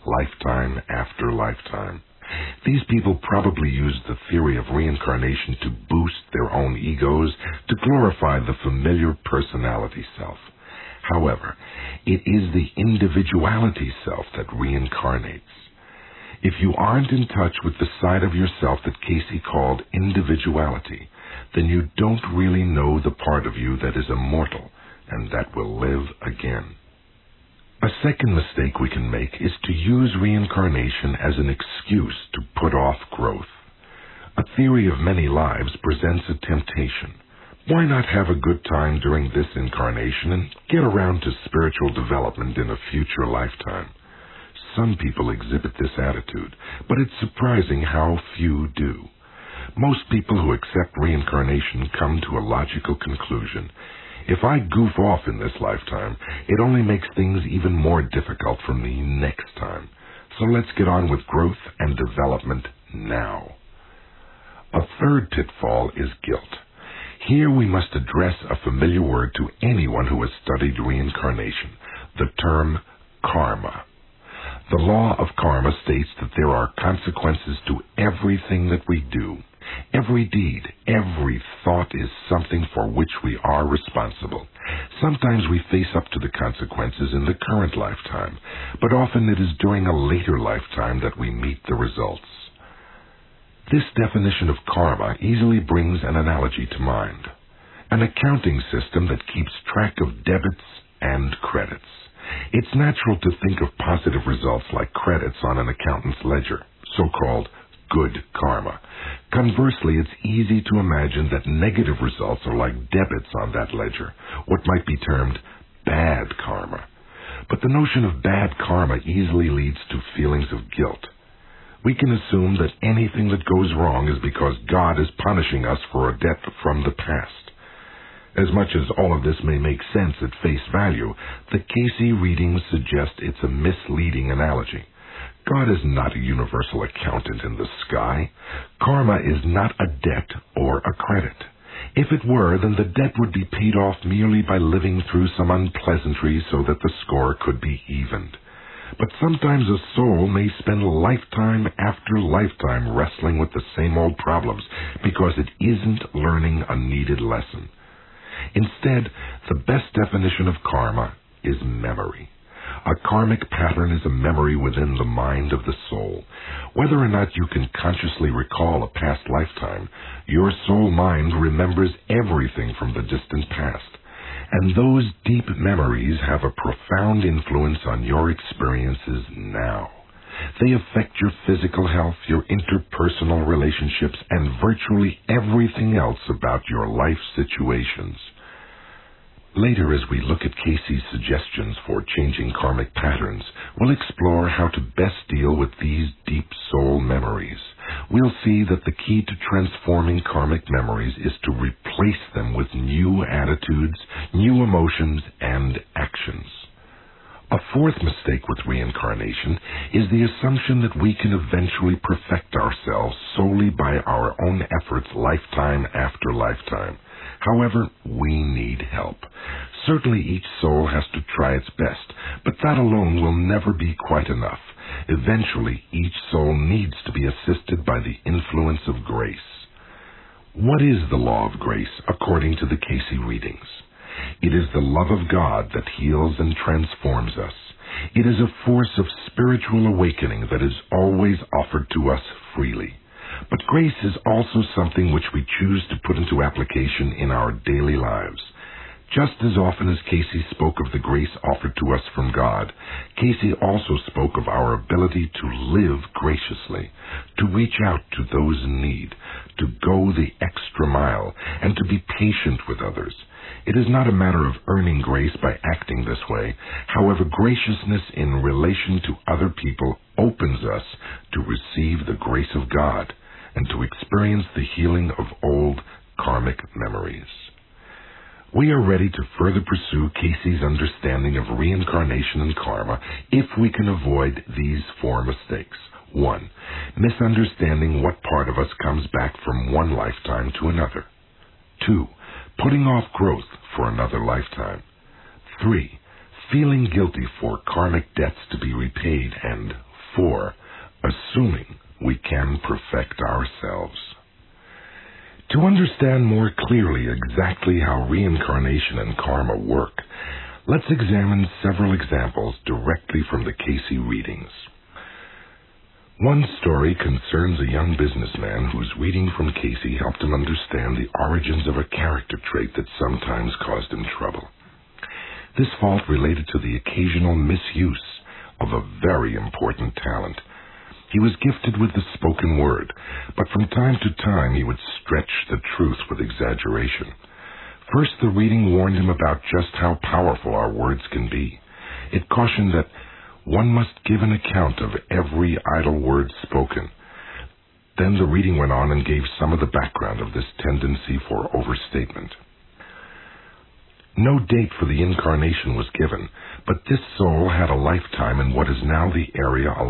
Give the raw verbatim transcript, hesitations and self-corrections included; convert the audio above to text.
lifetime after lifetime. These people probably used the theory of reincarnation to boost their own egos, to glorify the familiar personality self. However, it is the individuality self that reincarnates. If you aren't in touch with the side of yourself that Casey called individuality, then you don't really know the part of you that is immortal and that will live again. A second mistake we can make is to use reincarnation as an excuse to put off growth. A theory of many lives presents a temptation. Why not have a good time during this incarnation and get around to spiritual development in a future lifetime? Some people exhibit this attitude, but it's surprising how few do. Most people who accept reincarnation come to a logical conclusion. If I goof off in this lifetime, it only makes things even more difficult for me next time. So let's get on with growth and development now. A third pitfall is guilt. Here we must address a familiar word to anyone who has studied reincarnation, the term karma. The law of karma states that there are consequences to everything that we do. Every deed, every thought is something for which we are responsible. Sometimes we face up to the consequences in the current lifetime, but often it is during a later lifetime that we meet the results. This definition of karma easily brings an analogy to mind. An accounting system that keeps track of debits and credits. It's natural to think of positive results like credits on an accountant's ledger, so-called good karma. Conversely, it's easy to imagine that negative results are like debits on that ledger, what might be termed bad karma. But the notion of bad karma easily leads to feelings of guilt. We can assume that anything that goes wrong is because God is punishing us for a debt from the past. As much as all of this may make sense at face value, the Casey readings suggest it's a misleading analogy. God is not a universal accountant in the sky. Karma is not a debt or a credit. If it were, then the debt would be paid off merely by living through some unpleasantries so that the score could be evened. But sometimes a soul may spend lifetime after lifetime wrestling with the same old problems because it isn't learning a needed lesson. Instead, the best definition of karma is memory. A karmic pattern is a memory within the mind of the soul. Whether or not you can consciously recall a past lifetime, your soul mind remembers everything from the distant past. And those deep memories have a profound influence on your experiences now. They affect your physical health, your interpersonal relationships, and virtually everything else about your life situations. Later, as we look at Casey's suggestions for changing karmic patterns, we'll explore how to best deal with these deep soul memories. We'll see that the key to transforming karmic memories is to replace them with new attitudes, new emotions, and actions. A fourth mistake with reincarnation is the assumption that we can eventually perfect ourselves solely by our own efforts lifetime after lifetime. However, we need help. Certainly each soul has to try its best, but that alone will never be quite enough. Eventually, each soul needs to be assisted by the influence of grace. What is the law of grace according to the Casey readings? It is the love of God that heals and transforms us. It is a force of spiritual awakening that is always offered to us freely. But grace is also something which we choose to put into application in our daily lives. Just as often as Casey spoke of the grace offered to us from God, Casey also spoke of our ability to live graciously, to reach out to those in need, to go the extra mile, and to be patient with others. It is not a matter of earning grace by acting this way. However, graciousness in relation to other people opens us to receive the grace of God and to experience the healing of old karmic memories. We are ready to further pursue Casey's understanding of reincarnation and karma if we can avoid these four mistakes. One, misunderstanding what part of us comes back from one lifetime to another. Two, putting off growth for another lifetime. Three, feeling guilty for karmic debts to be repaid. And four. Assuming we can perfect ourselves. To understand more clearly exactly how reincarnation and karma work, let's examine several examples directly from the Cayce readings. One story concerns a young businessman whose reading from Cayce helped him understand the origins of a character trait that sometimes caused him trouble. This fault related to the occasional misuse of a very important talent. He was gifted with the spoken word, but from time to time he would stretch the truth with exaggeration. First, the reading warned him about just how powerful our words can be. It cautioned that one must give an account of every idle word spoken. Then the reading went on and gave some of the background of this tendency for overstatement. No date for the incarnation was given, but this soul had a lifetime in what is now the area